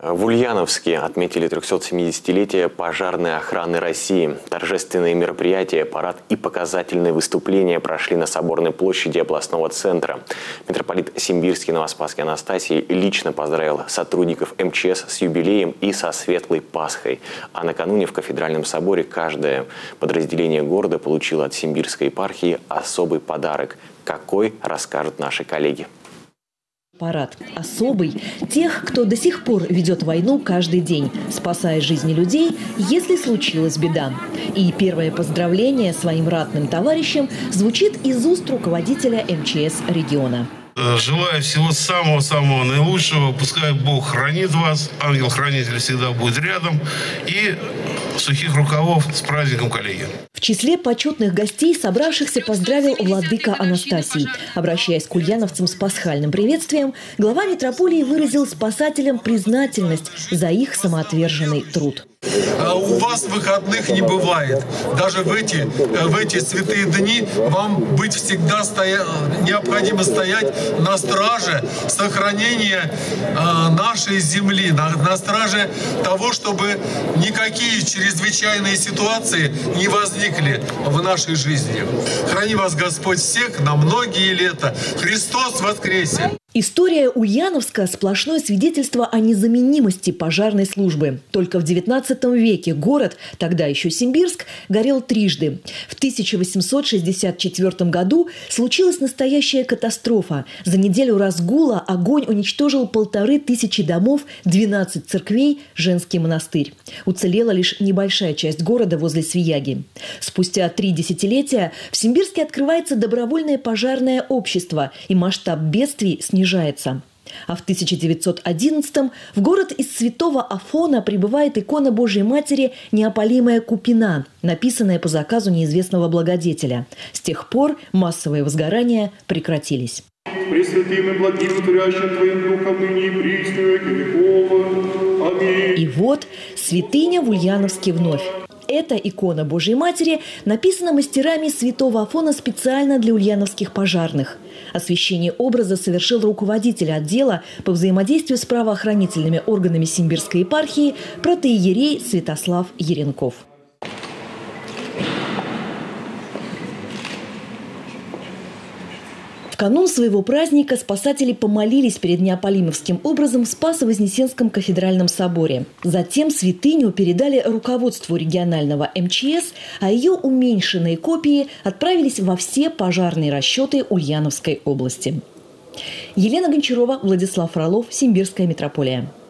В Ульяновске отметили 370-летие пожарной охраны России. Торжественные мероприятия, парад и показательные выступления прошли на Соборной площади областного центра. Митрополит Симбирский Новоспасский Анастасий лично поздравил сотрудников МЧС с юбилеем и со Светлой Пасхой. А накануне в Кафедральном соборе каждое подразделение города получило от Симбирской епархии особый подарок. Какой, расскажут наши коллеги. Парад особый тех, кто до сих пор ведет войну каждый день, спасая жизни людей, если случилась беда. И первое поздравление своим ратным товарищам звучит из уст руководителя МЧС региона. Желаю всего самого-самого наилучшего. Пускай Бог хранит вас, ангел-хранитель всегда будет рядом. И сухих рукавов с праздником, коллеги. В числе почетных гостей собравшихся поздравил владыка Анастасий. Обращаясь к ульяновцам с пасхальным приветствием, глава митрополии выразил спасателям признательность за их самоотверженный труд. У вас выходных не бывает. Даже в эти святые дни вам быть всегда необходимо стоять на страже сохранения нашей земли, на страже того, чтобы никакие чрезвычайные ситуации не возникли в нашей жизни. Храни вас Господь всех на многие лета. Христос воскресе! История Ульяновска – сплошное свидетельство о незаменимости пожарной службы. Только в XIX веке город, тогда еще Симбирск, горел трижды. В 1864 году случилась настоящая катастрофа. За неделю разгула огонь уничтожил 1500 домов, 12 церквей, женский монастырь. Уцелела лишь небольшая часть города возле Свияги. Спустя 3 десятилетия в Симбирске открывается добровольное пожарное общество, и масштаб бедствий снижается. А в 1911-м в город из Святого Афона прибывает икона Божьей Матери «Неопалимая Купина», написанная по заказу неизвестного благодетеля. С тех пор массовые возгорания прекратились. Пресвятым и благим творящим Твоим Духом ныне и присно веки веков. Аминь. И вот святыня в Ульяновске вновь. Эта икона Божьей Матери написана мастерами Святого Афона специально для ульяновских пожарных. Освящение образа совершил руководитель отдела по взаимодействию с правоохранительными органами Симбирской епархии протоиерей Святослав Еренков. В канун своего праздника спасатели помолились перед неопалимовским образом в Спасо-Вознесенском кафедральном соборе. Затем святыню передали руководству регионального МЧС, а ее уменьшенные копии отправились во все пожарные расчеты Ульяновской области. Елена Гончарова, Владислав Фролов, Симбирская митрополия.